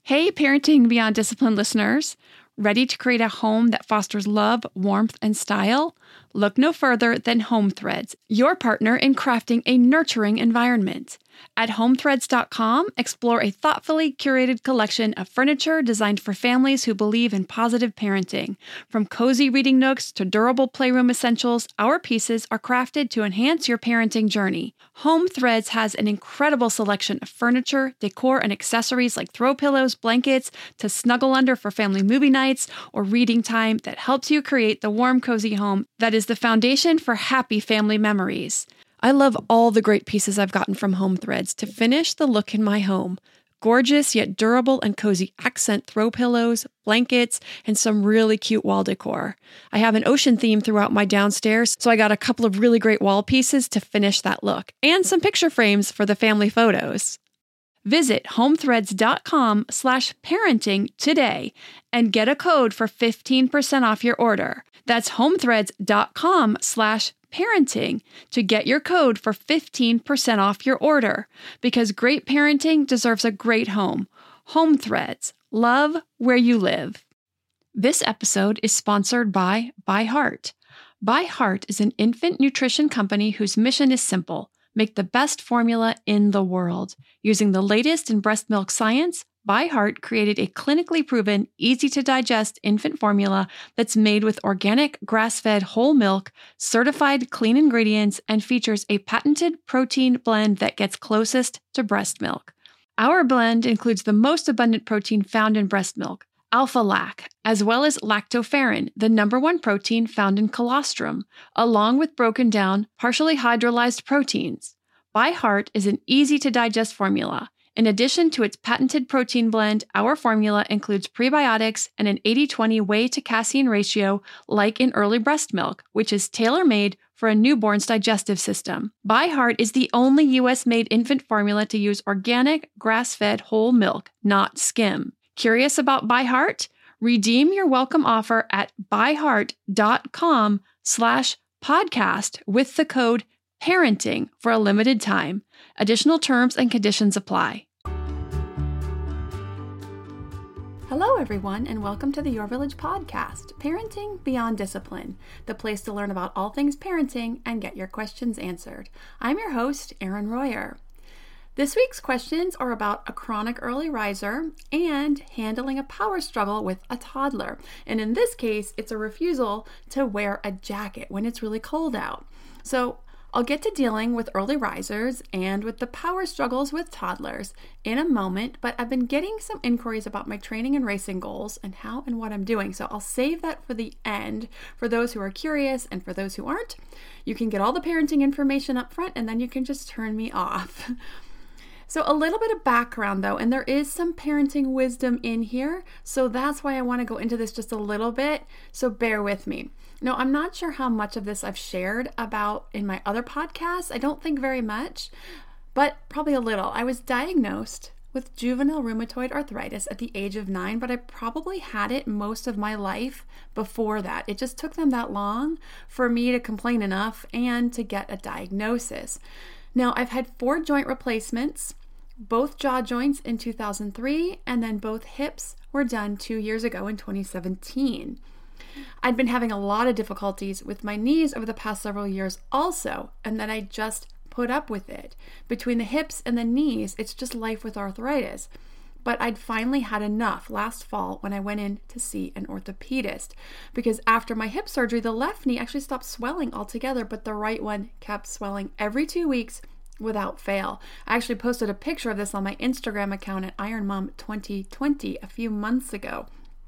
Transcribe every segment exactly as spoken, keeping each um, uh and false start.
Hey, Parenting Beyond Discipline listeners. Ready to create a home that fosters love, warmth, and style? Look no further than Home Threads, your partner in crafting a nurturing environment. At home threads dot com, explore a thoughtfully curated collection of furniture designed for families who believe in positive parenting. From cozy reading nooks to durable playroom essentials, our pieces are crafted to enhance your parenting journey. Home Threads has an incredible selection of furniture, decor, and accessories like throw pillows, blankets, to snuggle under for family movie nights or reading time that helps you create the warm, cozy home that is the foundation for happy family memories. I love all the great pieces I've gotten from Home Threads to finish the look in my home. Gorgeous yet durable and cozy accent throw pillows, blankets, and some really cute wall decor. I have an ocean theme throughout my downstairs, so I got a couple of really great wall pieces to finish that look, and some picture frames for the family photos. Visit home threads dot com slash parenting today and get a code for fifteen percent off your order. That's home threads dot com slash parenting to get your code for fifteen percent off your order, because great parenting deserves a great home. Home Threads, love where you live. This episode is sponsored by ByHeart. ByHeart is an infant nutrition company whose mission is simple: make the best formula in the world. Using the latest in breast milk science, ByHeart created a clinically proven, easy-to-digest infant formula that's made with organic, grass-fed whole milk, certified clean ingredients, and features a patented protein blend that gets closest to breast milk. Our blend includes the most abundant protein found in breast milk, alpha-lac, as well as lactoferrin, the number one protein found in colostrum, along with broken down, partially hydrolyzed proteins. ByHeart is an easy-to-digest formula. In addition to its patented protein blend, our formula includes prebiotics and an eighty twenty whey to casein ratio like in early breast milk, which is tailor-made for a newborn's digestive system. ByHeart is the only U S-made infant formula to use organic, grass-fed whole milk, not skim. Curious about ByHeart? Redeem your welcome offer at byheart dot com slash podcast with the code parenting for a limited time. Additional terms and conditions apply. Hello, everyone, and welcome to the Your Village podcast, Parenting Beyond Discipline, the place to learn about all things parenting and get your questions answered. I'm your host, Erin Royer. This week's questions are about a chronic early riser and handling a power struggle with a toddler. And in this case, it's a refusal to wear a jacket when it's really cold out. So I'll get to dealing with early risers and with the power struggles with toddlers in a moment, but I've been getting some inquiries about my training and racing goals and how and what I'm doing. So I'll save that for the end for those who are curious, and for those who aren't, you can get all the parenting information up front and then you can just turn me off. So a little bit of background though, and there is some parenting wisdom in here, so that's why I want to go into this just a little bit, so bear with me. Now, I'm not sure how much of this I've shared about in my other podcasts. I don't think very much, but probably a little. I was diagnosed with juvenile rheumatoid arthritis at the age of nine, but I probably had it most of my life before that. It just took them that long for me to complain enough and to get a diagnosis. Now, I've had four joint replacements, both jaw joints in two thousand three, and then both hips were done two years ago in twenty seventeen. I'd been having a lot of difficulties with my knees over the past several years also, and then I just put up with it. Between the hips and the knees, it's just life with arthritis. But I'd finally had enough last fall when I went in to see an orthopedist, because after my hip surgery, the left knee actually stopped swelling altogether, but the right one kept swelling every two weeks without fail. I actually posted a picture of this on my Instagram account at Iron Mom twenty twenty a few months ago.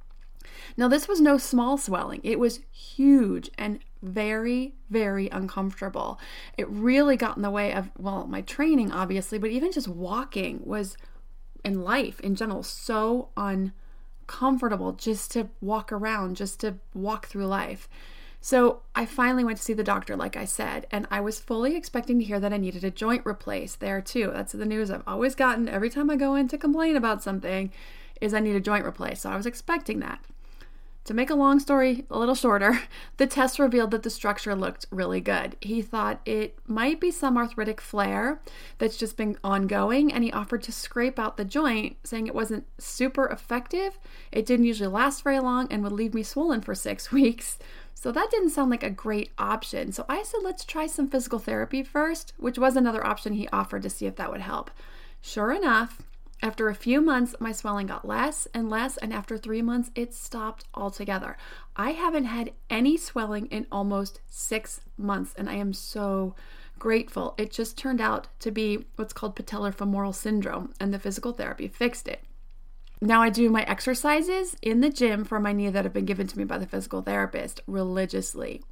Now, this was no small swelling. It was huge and very, very uncomfortable. It really got in the way of, well, my training, obviously, but even just walking was, in life in general, so uncomfortable just to walk around, just to walk through life. So I finally went to see the doctor, like I said, and I was fully expecting to hear that I needed a joint replaced there too. That's the news I've always gotten every time I go in to complain about something, is I need a joint replaced. So I was expecting that. To make a long story a little shorter, the test revealed that the structure looked really good. He thought it might be some arthritic flare that's just been ongoing, and he offered to scrape out the joint, saying it wasn't super effective. It didn't usually last very long and would leave me swollen for six weeks. So that didn't sound like a great option. So I said, let's try some physical therapy first, which was another option he offered to see if that would help. Sure enough, after a few months, my swelling got less and less, and after three months, it stopped altogether. I haven't had any swelling in almost six months, and I am so grateful. It just turned out to be what's called patellar femoral syndrome, and the physical therapy fixed it. Now I do my exercises in the gym for my knee that have been given to me by the physical therapist religiously.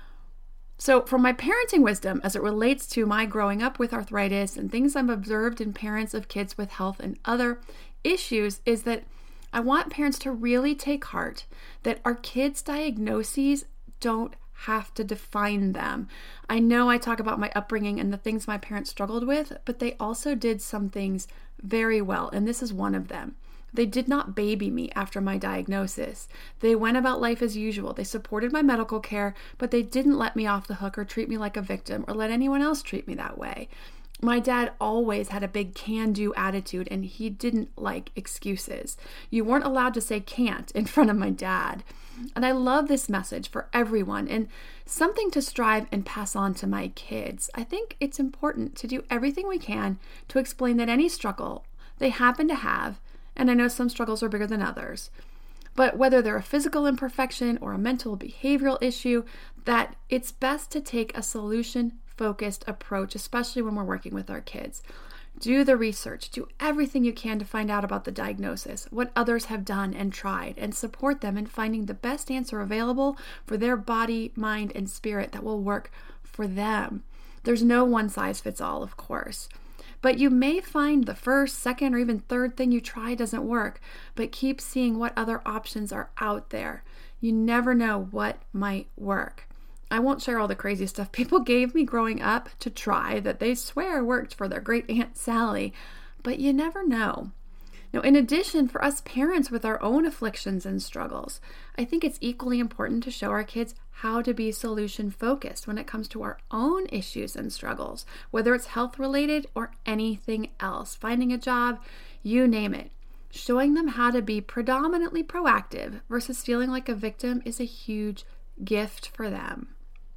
So from my parenting wisdom as it relates to my growing up with arthritis and things I've observed in parents of kids with health and other issues is that I want parents to really take heart that our kids' diagnoses don't have to define them. I know I talk about my upbringing and the things my parents struggled with, but they also did some things very well, and this is one of them. They did not baby me after my diagnosis. They went about life as usual. They supported my medical care, but they didn't let me off the hook or treat me like a victim or let anyone else treat me that way. My dad always had a big can-do attitude, and he didn't like excuses. You weren't allowed to say can't in front of my dad. And I love this message for everyone and something to strive and pass on to my kids. I think it's important to do everything we can to explain that any struggle they happen to have, and I know some struggles are bigger than others, but whether they're a physical imperfection or a mental behavioral issue, that it's best to take a solution-focused approach, especially when we're working with our kids. Do the research, do everything you can to find out about the diagnosis, what others have done and tried, and support them in finding the best answer available for their body, mind, and spirit that will work for them. There's no one size fits all, of course. But you may find the first, second, or even third thing you try doesn't work, but keep seeing what other options are out there. You never know what might work. I won't share all the crazy stuff people gave me growing up to try that they swear worked for their great Aunt Sally, but you never know. Now, in addition, for us parents with our own afflictions and struggles, I think it's equally important to show our kids how to be solution-focused when it comes to our own issues and struggles, whether it's health-related or anything else, finding a job, you name it. Showing them how to be predominantly proactive versus feeling like a victim is a huge gift for them.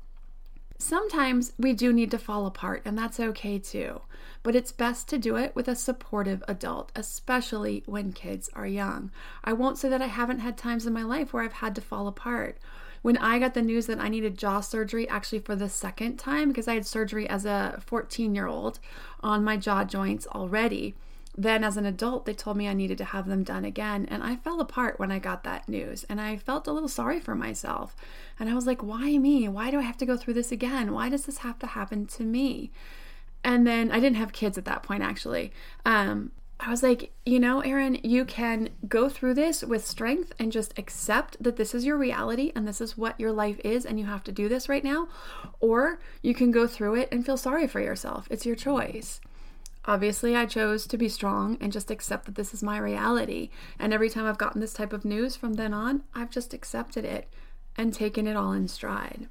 Sometimes we do need to fall apart, and that's okay too, but it's best to do it with a supportive adult, especially when kids are young. I won't say that I haven't had times in my life where I've had to fall apart. When I got the news that I needed jaw surgery, actually for the second time, because I had surgery as a fourteen-year-old on my jaw joints already, then as an adult, they told me I needed to have them done again, and I fell apart when I got that news, and I felt a little sorry for myself. And I was like, why me? Why do I have to go through this again? Why does this have to happen to me? And then I didn't have kids at that point, actually. Um, I was like, you know, Erin, you can go through this with strength and just accept that this is your reality and this is what your life is and you have to do this right now. Or you can go through it and feel sorry for yourself. It's your choice. Obviously, I chose to be strong and just accept that this is my reality. And every time I've gotten this type of news from then on, I've just accepted it and taken it all in stride.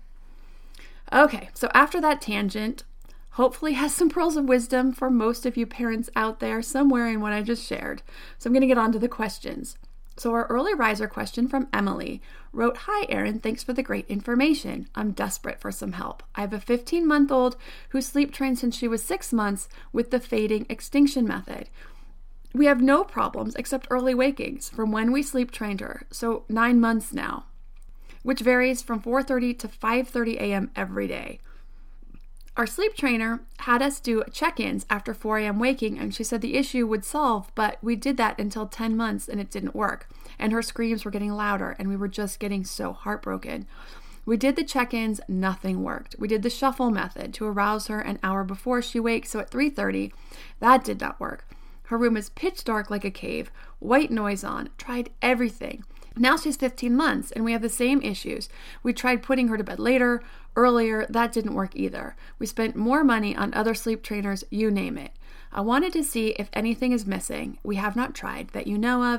Okay, so after that tangent, hopefully has some pearls of wisdom for most of you parents out there somewhere in what I just shared. So I'm going to get on to the questions. So our early riser question from Emily wrote, "Hi, Erin, thanks for the great information. I'm desperate for some help. I have a fifteen-month-old who sleep trained since she was six months with the fading extinction method. We have no problems except early wakings from when we sleep trained her, so nine months now, which varies from four thirty to five thirty a.m. every day. Our sleep trainer had us do check-ins after four a.m. waking, and she said the issue would solve, but we did that until ten months and it didn't work. And her screams were getting louder and we were just getting so heartbroken. We did the check-ins, nothing worked. We did the shuffle method to arouse her an hour before she wakes, so at three thirty, that did not work. Her room is pitch dark like a cave, white noise on, tried everything. Now she's fifteen months and we have the same issues. We tried putting her to bed later, earlier, that didn't work either. We spent more money on other sleep trainers, you name it. I wanted to see if anything is missing we have not tried that you know of.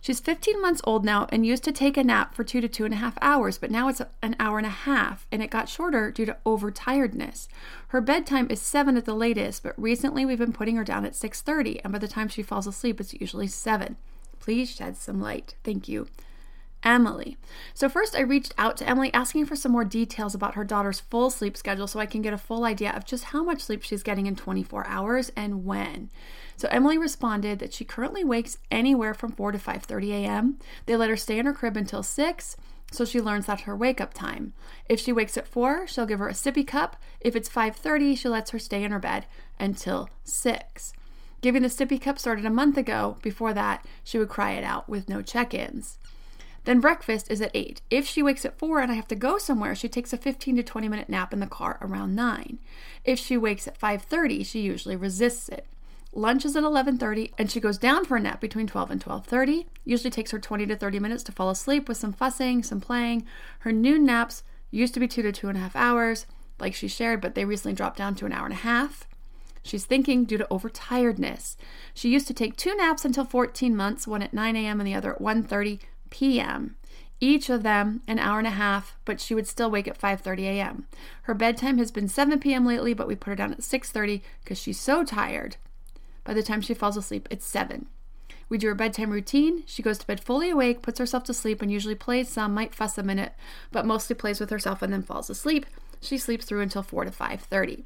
She's fifteen months old now and used to take a nap for two to two and a half hours, but now it's an hour and a half, and it got shorter due to overtiredness. Her bedtime is seven at the latest, but recently we've been putting her down at six thirty, and by the time she falls asleep, it's usually seven. Please shed some light. Thank you. Emily. So first I reached out to Emily asking for some more details about her daughter's full sleep schedule so I can get a full idea of just how much sleep she's getting in twenty-four hours and when. So Emily responded that she currently wakes anywhere from four to five thirty a.m. They let her stay in her crib until six, so she learns that's her wake-up time. If she wakes at four, she'll give her a sippy cup. If it's five thirty, she lets her stay in her bed until six. Giving the sippy cup started a month ago. Before that, she would cry it out with no check-ins. Then breakfast is at eight. If she wakes at four and I have to go somewhere, she takes a fifteen to twenty minute nap in the car around nine. If she wakes at five thirty, she usually resists it. Lunch is at eleven thirty, and she goes down for a nap between twelve and twelve thirty. Usually takes her twenty to thirty minutes to fall asleep with some fussing, some playing. Her noon naps used to be two to two and a half hours, like she shared, but they recently dropped down to an hour and a half. She's thinking due to overtiredness. She used to take two naps until fourteen months, one at nine a.m. and the other at one thirty p.m. Each of them an hour and a half, but she would still wake at five thirty a.m. Her bedtime has been seven p.m. lately, but we put her down at six thirty because she's so tired. By the time she falls asleep, it's seven. We do her bedtime routine. She goes to bed fully awake, puts herself to sleep, and usually plays some, might fuss a minute, but mostly plays with herself and then falls asleep. She sleeps through until four to five thirty.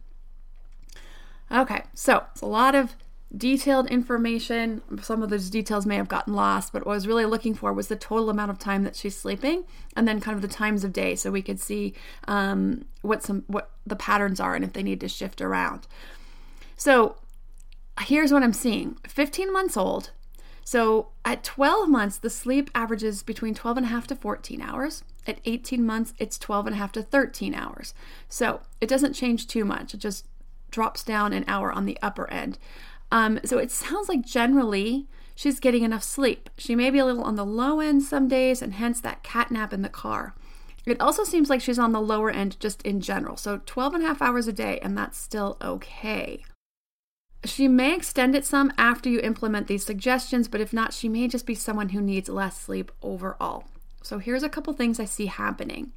Okay, so it's a lot of detailed information. Some of those details may have gotten lost, but what I was really looking for was the total amount of time that she's sleeping, and then kind of the times of day, so we could see um, what some what the patterns are and if they need to shift around. So here's what I'm seeing. fifteen months old. So at twelve months, the sleep averages between twelve and a half to fourteen hours. At eighteen months, it's twelve and a half to thirteen hours. So it doesn't change too much. It just drops down an hour on the upper end. Um, so it sounds like generally she's getting enough sleep. She may be a little on the low end some days, and hence that cat nap in the car. It also seems like she's on the lower end just in general. So twelve and a half hours a day, and that's still okay. She may extend it some after you implement these suggestions, but if not, she may just be someone who needs less sleep overall. So here's a couple things I see happening.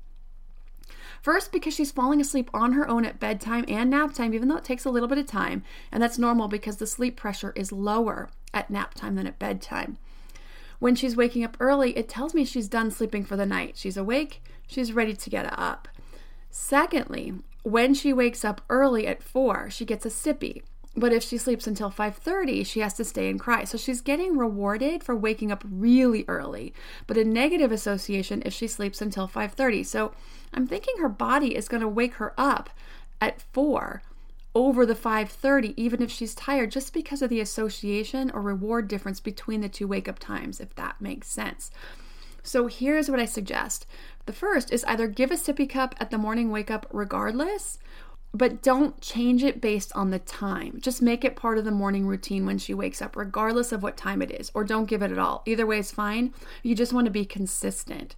First, because she's falling asleep on her own at bedtime and nap time, even though it takes a little bit of time, and that's normal because the sleep pressure is lower at nap time than at bedtime. When she's waking up early, it tells me she's done sleeping for the night. She's awake, she's ready to get up. Secondly, when she wakes up early at four, she gets a sippy. But if she sleeps until five thirty, she has to stay and cry. So she's getting rewarded for waking up really early, but a negative association if she sleeps until five thirty. So I'm thinking her body is going to wake her up at four over the five thirty, even if she's tired, just because of the association or reward difference between the two wake-up times, if that makes sense. So here's what I suggest. The first is either give a sippy cup at the morning wake-up regardless, but don't change it based on the time. Just make it part of the morning routine when she wakes up, regardless of what time it is, or don't give it at all. Either way is fine. You just want to be consistent.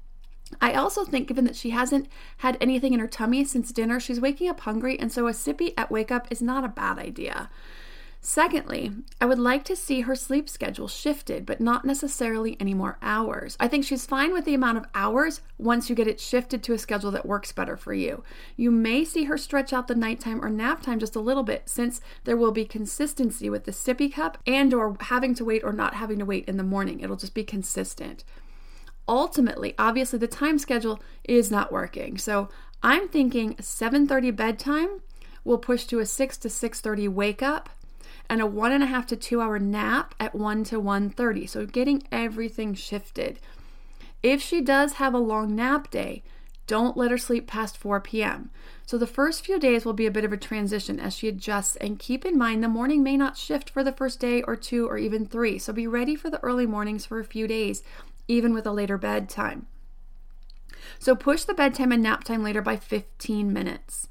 I also think, given that she hasn't had anything in her tummy since dinner, she's waking up hungry, and so a sippy at wake up is not a bad idea. Secondly, I would like to see her sleep schedule shifted, but not necessarily any more hours. I think she's fine with the amount of hours once you get it shifted to a schedule that works better for you. You may see her stretch out the nighttime or nap time just a little bit, since there will be consistency with the sippy cup and or having to wait or not having to wait in the morning. It'll just be consistent. Ultimately, obviously, the time schedule is not working. So I'm thinking seven thirty bedtime will push to a six to six thirty wake up, and a one and a half to two hour nap at one to one thirty. So getting everything shifted. If she does have a long nap day, don't let her sleep past four p.m. So the first few days will be a bit of a transition as she adjusts, and keep in mind the morning may not shift for the first day or two or even three. So be ready for the early mornings for a few days, even with a later bedtime. So push the bedtime and nap time later by fifteen minutes.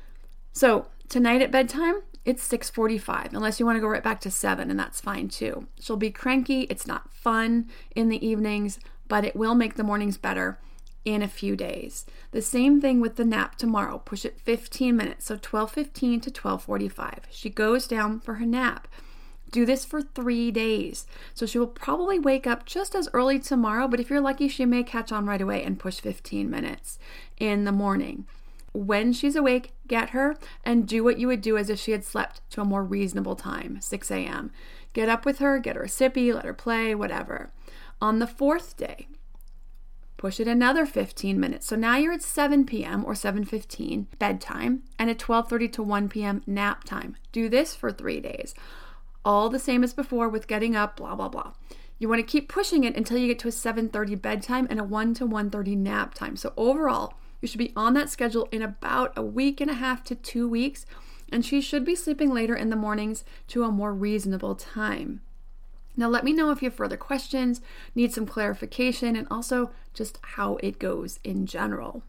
So tonight at bedtime, it's six forty-five, unless you want to go right back to seven, and that's fine too. She'll be cranky. It's not fun in the evenings, but it will make the mornings better in a few days. The same thing with the nap tomorrow. Push it fifteen minutes, so twelve fifteen to twelve forty-five. She goes down for her nap. Do this for three days. So she will probably wake up just as early tomorrow, but if you're lucky, she may catch on right away and push fifteen minutes in the morning. When she's awake, get her and do what you would do as if she had slept to a more reasonable time, six a.m. Get up with her, get her a sippy, let her play, whatever. On the fourth day, push it another fifteen minutes. So now you're at seven p.m. or seven fifteen bedtime and at twelve thirty to one p.m. nap time. Do this for three days. All the same as before with getting up, blah, blah, blah. You want to keep pushing it until you get to a seven thirty bedtime and a one to one thirty nap time. So overall, you should be on that schedule in about a week and a half to two weeks, and she should be sleeping later in the mornings to a more reasonable time. Now let me know if you have further questions, need some clarification, and also just how it goes in general.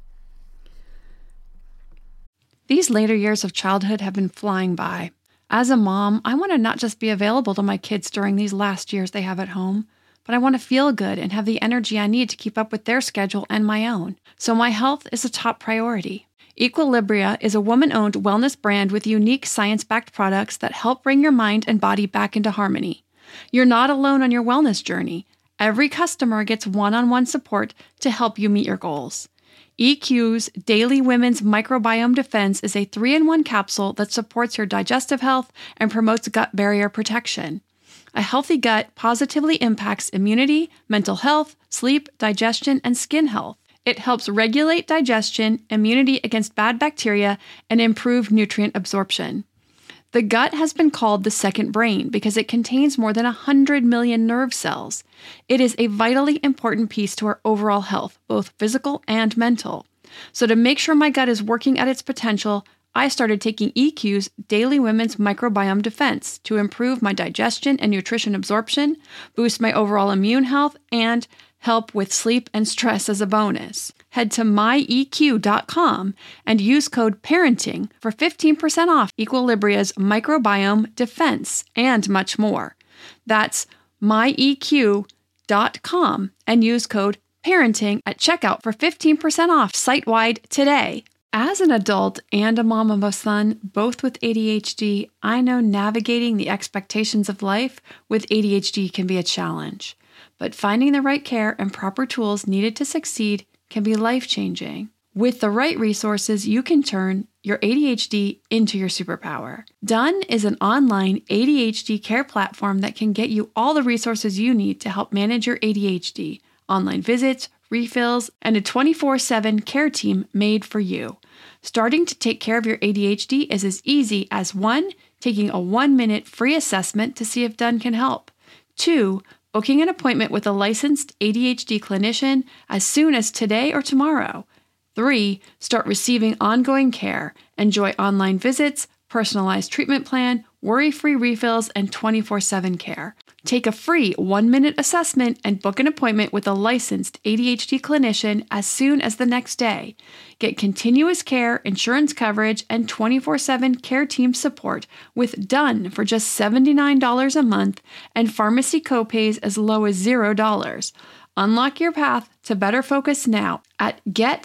These later years of childhood have been flying by. As a mom, I want to not just be available to my kids during these last years they have at home, but I want to feel good and have the energy I need to keep up with their schedule and my own. So my health is a top priority. Equilibria is a woman-owned wellness brand with unique science-backed products that help bring your mind and body back into harmony. You're not alone on your wellness journey. Every customer gets one-on-one support to help you meet your goals. E Q's Daily Women's Microbiome Defense is a three in one capsule that supports your digestive health and promotes gut barrier protection. A healthy gut positively impacts immunity, mental health, sleep, digestion, and skin health. It helps regulate digestion, immunity against bad bacteria, and improve nutrient absorption. The gut has been called the second brain because it contains more than one hundred million nerve cells. It is a vitally important piece to our overall health, both physical and mental. So to make sure my gut is working at its potential, I started taking E Q's Daily Women's Microbiome Defense to improve my digestion and nutrition absorption, boost my overall immune health, and help with sleep and stress as a bonus. Head to my E Q dot com and use code PARENTING for fifteen percent off Equilibria's Microbiome Defense and much more. That's my E Q dot com and use code PARENTING at checkout for fifteen percent off site-wide today. As an adult and a mom of a son, both with A D H D, I know navigating the expectations of life with A D H D can be a challenge. But finding the right care and proper tools needed to succeed can be life-changing. With the right resources, you can turn your A D H D into your superpower. Done is an online A D H D care platform that can get you all the resources you need to help manage your A D H D, online visits, refills, and a twenty-four seven care team made for you. Starting to take care of your A D H D is as easy as one, taking a one-minute free assessment to see if Done can help. Two, booking an appointment with a licensed A D H D clinician as soon as today or tomorrow. Three, start receiving ongoing care. Enjoy online visits, personalized treatment plan, worry-free refills, and twenty-four seven care. Take a free one-minute assessment and book an appointment with a licensed A D H D clinician as soon as the next day. Get continuous care, insurance coverage, and twenty-four seven care team support with Done for just seventy-nine dollars a month and pharmacy copays as low as zero dollars. Unlock your path to better focus now at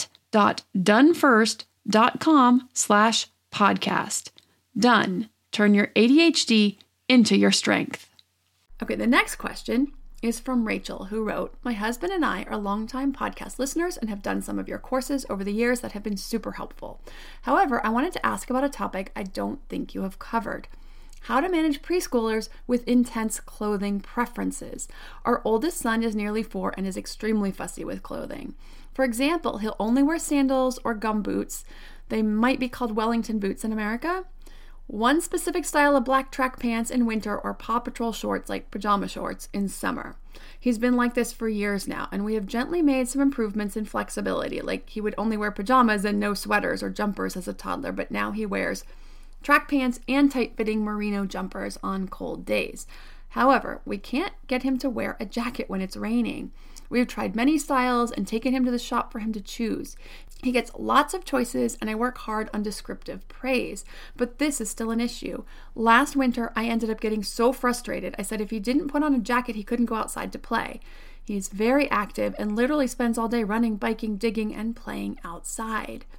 get.donefirst.com slash podcast. Done. Turn your A D H D into your strength. Okay, the next question is from Rachel, who wrote, "My husband and I are longtime podcast listeners and have done some of your courses over the years that have been super helpful. However, I wanted to ask about a topic I don't think you have covered. How to manage preschoolers with intense clothing preferences. Our oldest son is nearly four and is extremely fussy with clothing. For example, he'll only wear sandals or gum boots. They might be called Wellington boots in America. One specific style of black track pants in winter or Paw Patrol shorts like pajama shorts in summer. He's been like this for years now, and we have gently made some improvements in flexibility, like he would only wear pajamas and no sweaters or jumpers as a toddler, but now he wears track pants and tight-fitting merino jumpers on cold days. However, we can't get him to wear a jacket when it's raining. We have tried many styles and taken him to the shop for him to choose. He gets lots of choices, and I work hard on descriptive praise, but this is still an issue. Last winter, I ended up getting so frustrated. I said if he didn't put on a jacket, he couldn't go outside to play. He's very active and literally spends all day running, biking, digging, and playing outside.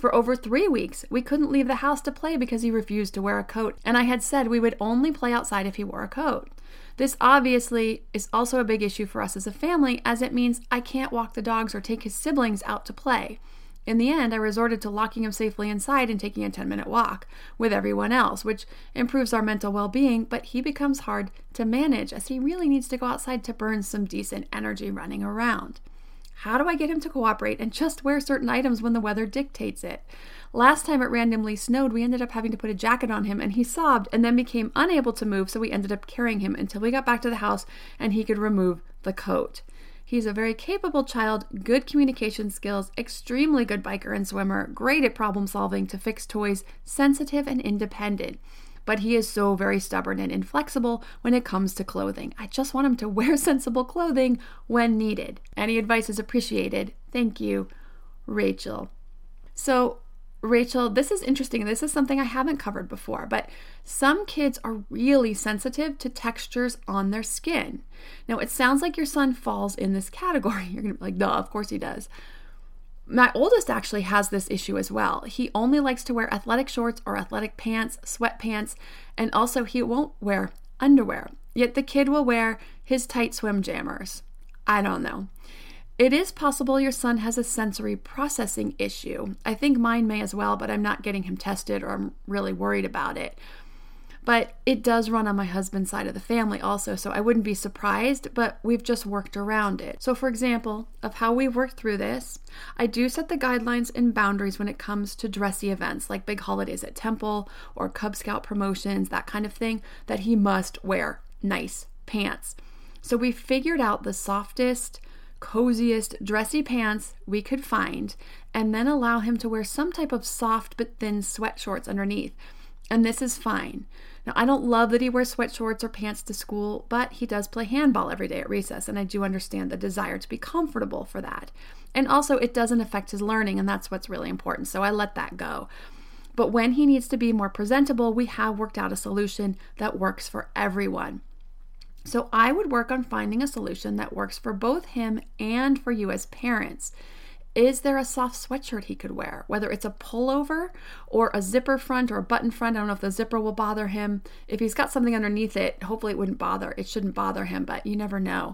For over three weeks, we couldn't leave the house to play because he refused to wear a coat, and I had said we would only play outside if he wore a coat. This obviously is also a big issue for us as a family, as it means I can't walk the dogs or take his siblings out to play. In the end, I resorted to locking him safely inside and taking a ten-minute walk with everyone else, which improves our mental well-being, but he becomes hard to manage as he really needs to go outside to burn some decent energy running around. How do I get him to cooperate and just wear certain items when the weather dictates it? Last time it randomly snowed, we ended up having to put a jacket on him and he sobbed and then became unable to move, so we ended up carrying him until we got back to the house and he could remove the coat. He's a very capable child, good communication skills, extremely good biker and swimmer, great at problem solving, to fix toys, sensitive and independent. But he is so very stubborn and inflexible when it comes to clothing. I just want him to wear sensible clothing when needed. Any advice is appreciated. Thank you, Rachel. So, Rachel, this is interesting. This is something I haven't covered before, but some kids are really sensitive to textures on their skin. Now, it sounds like your son falls in this category. You're going to be like, duh, of course he does. My oldest actually has this issue as well. He only likes to wear athletic shorts or athletic pants, sweatpants, and also he won't wear underwear. Yet the kid will wear his tight swim jammers. I don't know. It is possible your son has a sensory processing issue. I think mine may as well, but I'm not getting him tested or I'm really worried about it. But it does run on my husband's side of the family also, so I wouldn't be surprised, but we've just worked around it. So for example, of how we worked through this, I do set the guidelines and boundaries when it comes to dressy events like big holidays at Temple or Cub Scout promotions, that kind of thing, that he must wear nice pants. So we figured out the softest, coziest, dressy pants we could find, and then allow him to wear some type of soft but thin sweat shorts underneath. And this is fine. Now, I don't love that he wears sweat shorts or pants to school, but he does play handball every day at recess, and I do understand the desire to be comfortable for that. And also, it doesn't affect his learning, and that's what's really important, so I let that go. But when he needs to be more presentable, we have worked out a solution that works for everyone. So I would work on finding a solution that works for both him and for you as parents. Is there a soft sweatshirt he could wear? Whether it's a pullover or a zipper front or a button front. I don't know if the zipper will bother him. If he's got something underneath it, hopefully it wouldn't bother. It shouldn't bother him, but you never know.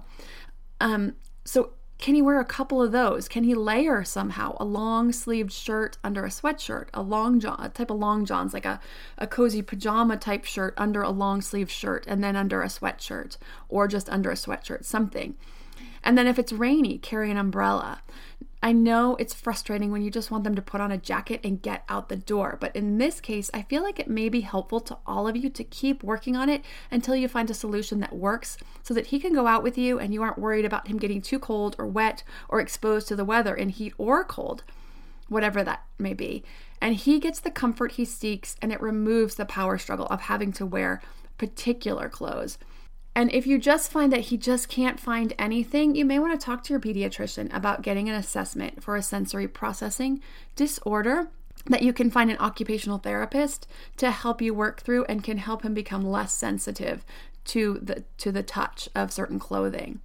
Um, so can he wear a couple of those? Can he layer somehow a long sleeved shirt under a sweatshirt, a long john, a type of long johns, like a, a cozy pajama type shirt under a long sleeved shirt and then under a sweatshirt, or just under a sweatshirt, something. And then if it's rainy, carry an umbrella. I know it's frustrating when you just want them to put on a jacket and get out the door, but in this case, I feel like it may be helpful to all of you to keep working on it until you find a solution that works so that he can go out with you and you aren't worried about him getting too cold or wet or exposed to the weather in heat or cold, whatever that may be. And he gets the comfort he seeks, and it removes the power struggle of having to wear particular clothes. And if you just find that he just can't find anything, you may want to talk to your pediatrician about getting an assessment for a sensory processing disorder that you can find an occupational therapist to help you work through and can help him become less sensitive to the to the touch of certain clothing.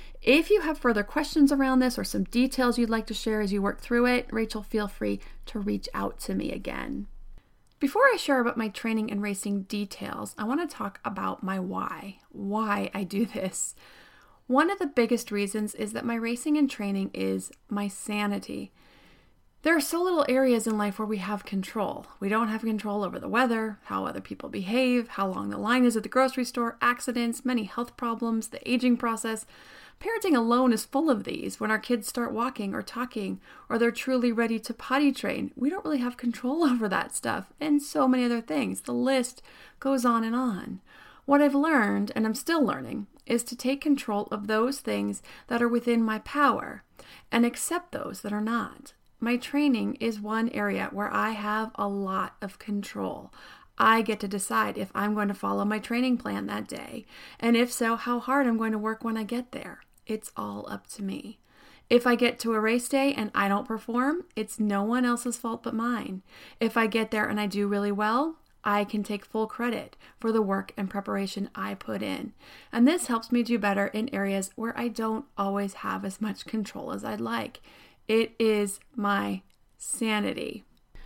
If you have further questions around this or some details you'd like to share as you work through it, Rachel, feel free to reach out to me again. Before I share about my training and racing details, I want to talk about my why, why I do this. One of the biggest reasons is that my racing and training is my sanity. There are so little areas in life where we have control. We don't have control over the weather, how other people behave, how long the line is at the grocery store, accidents, many health problems, the aging process. Parenting alone is full of these. When our kids start walking or talking, or they're truly ready to potty train, we don't really have control over that stuff, and so many other things. The list goes on and on. What I've learned, and I'm still learning, is to take control of those things that are within my power and accept those that are not. My training is one area where I have a lot of control. I get to decide if I'm going to follow my training plan that day, and if so, how hard I'm going to work when I get there. It's all up to me. If I get to a race day and I don't perform, it's no one else's fault but mine. If I get there and I do really well, I can take full credit for the work and preparation I put in. And this helps me do better in areas where I don't always have as much control as I'd like. It is my sanity.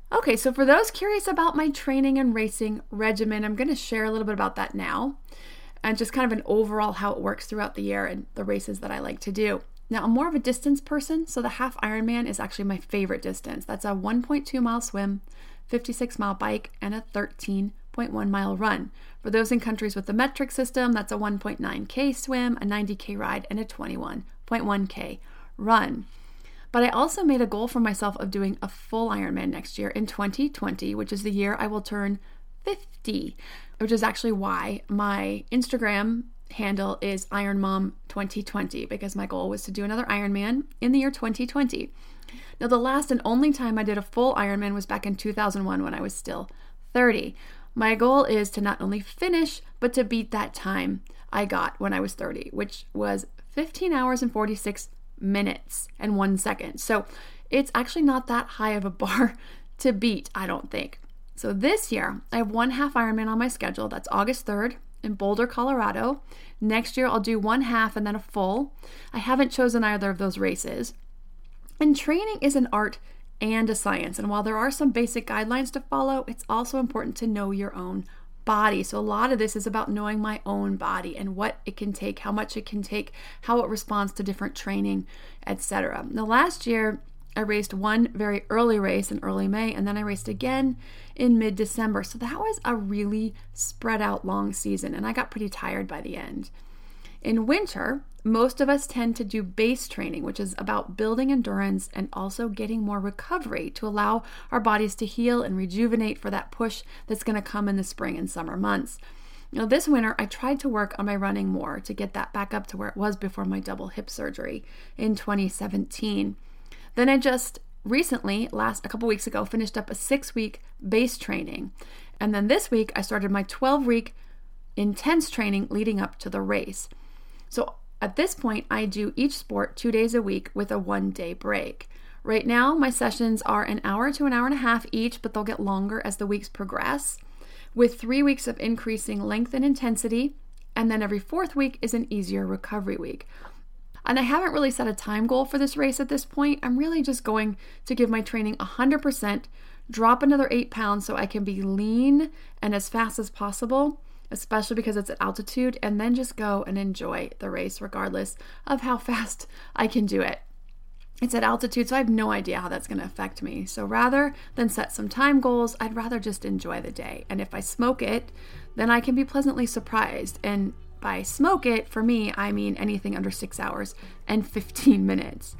Okay, so for those curious about my training and racing regimen, I'm going to share a little bit about that now and just kind of an overall how it works throughout the year and the races that I like to do. Now, I'm more of a distance person, so the half Ironman is actually my favorite distance. That's a one point two mile swim, fifty-six mile bike, and a thirteen point one mile run. For those in countries with the metric system, that's a one point nine K swim, a ninety K ride, and a twenty-one point one K run. But I also made a goal for myself of doing a full Ironman next year in twenty twenty, which is the year I will turn fifty, which is actually why my Instagram handle is Iron Mom twenty twenty, because my goal was to do another Ironman in the year twenty twenty. Now, the last and only time I did a full Ironman was back in two thousand one when I was still thirty. My goal is to not only finish, but to beat that time I got when I was thirty, which was fifteen hours and forty-six minutes and one second. So it's actually not that high of a bar to beat, I don't think. So this year, I have one half Ironman on my schedule. That's August third in Boulder, Colorado. Next year, I'll do one half and then a full. I haven't chosen either of those races. And training is an art and a science. And while there are some basic guidelines to follow, it's also important to know your own body. So a lot of this is about knowing my own body and what it can take, how much it can take, how it responds to different training, et cetera. Now, last year, I raced one very early race in early May, and then I raced again in mid-December. So that was a really spread out long season, and I got pretty tired by the end. In winter, most of us tend to do base training, which is about building endurance and also getting more recovery to allow our bodies to heal and rejuvenate for that push that's going to come in the spring and summer months. You know, this winter, I tried to work on my running more to get that back up to where it was before my double hip surgery in twenty seventeen. Then I just recently, last a couple weeks ago, finished up a six-week base training. And then this week, I started my twelve-week intense training leading up to the race. So at this point, I do each sport two days a week with a one-day break. Right now, my sessions are an hour to an hour and a half each, but they'll get longer as the weeks progress, with three weeks of increasing length and intensity, and then every fourth week is an easier recovery week. And I haven't really set a time goal for this race at this point. I'm really just going to give my training one hundred percent, drop another eight pounds so I can be lean and as fast as possible, especially because it's at altitude, and then just go and enjoy the race regardless of how fast I can do it. It's at altitude, so I have no idea how that's going to affect me. So rather than set some time goals, I'd rather just enjoy the day. And if I smoke it, then I can be pleasantly surprised. And by smoke it, for me, I mean anything under six hours and fifteen minutes.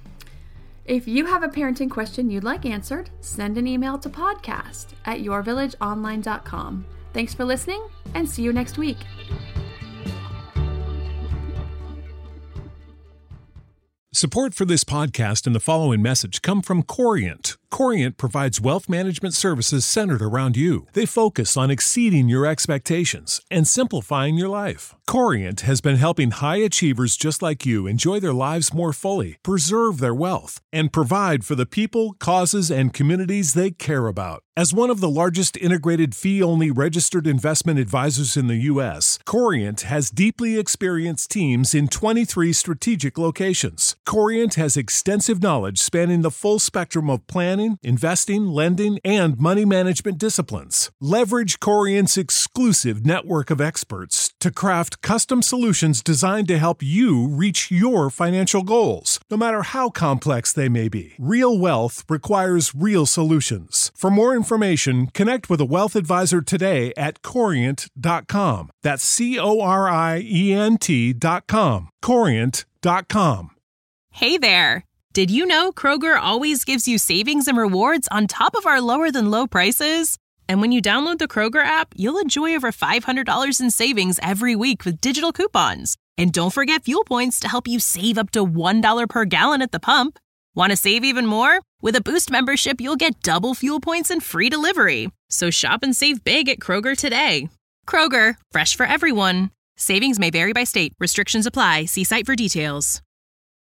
If you have a parenting question you'd like answered, send an email to podcast at your village online dot com. Thanks for listening, and see you next week. Support for this podcast and the following message come from Corient. Corient provides wealth management services centered around you. They focus on exceeding your expectations and simplifying your life. Corient has been helping high achievers just like you enjoy their lives more fully, preserve their wealth, and provide for the people, causes, and communities they care about. As one of the largest integrated fee-only registered investment advisors in the U S, Corient has deeply experienced teams in twenty-three strategic locations. Corient has extensive knowledge spanning the full spectrum of planning, investing, lending, and money management disciplines. Leverage Corient's exclusive network of experts to craft custom solutions designed to help you reach your financial goals, no matter how complex they may be. Real wealth requires real solutions. For more information, connect with a wealth advisor today at corient dot com. That's C O R I E N T dot com. corient dot com. Hey there! Did you know Kroger always gives you savings and rewards on top of our lower-than-low prices? And when you download the Kroger app, you'll enjoy over five hundred dollars in savings every week with digital coupons. And don't forget fuel points to help you save up to one dollar per gallon at the pump. Want to save even more? With a Boost membership, you'll get double fuel points and free delivery. So shop and save big at Kroger today. Kroger, fresh for everyone. Savings may vary by state. Restrictions apply. See site for details.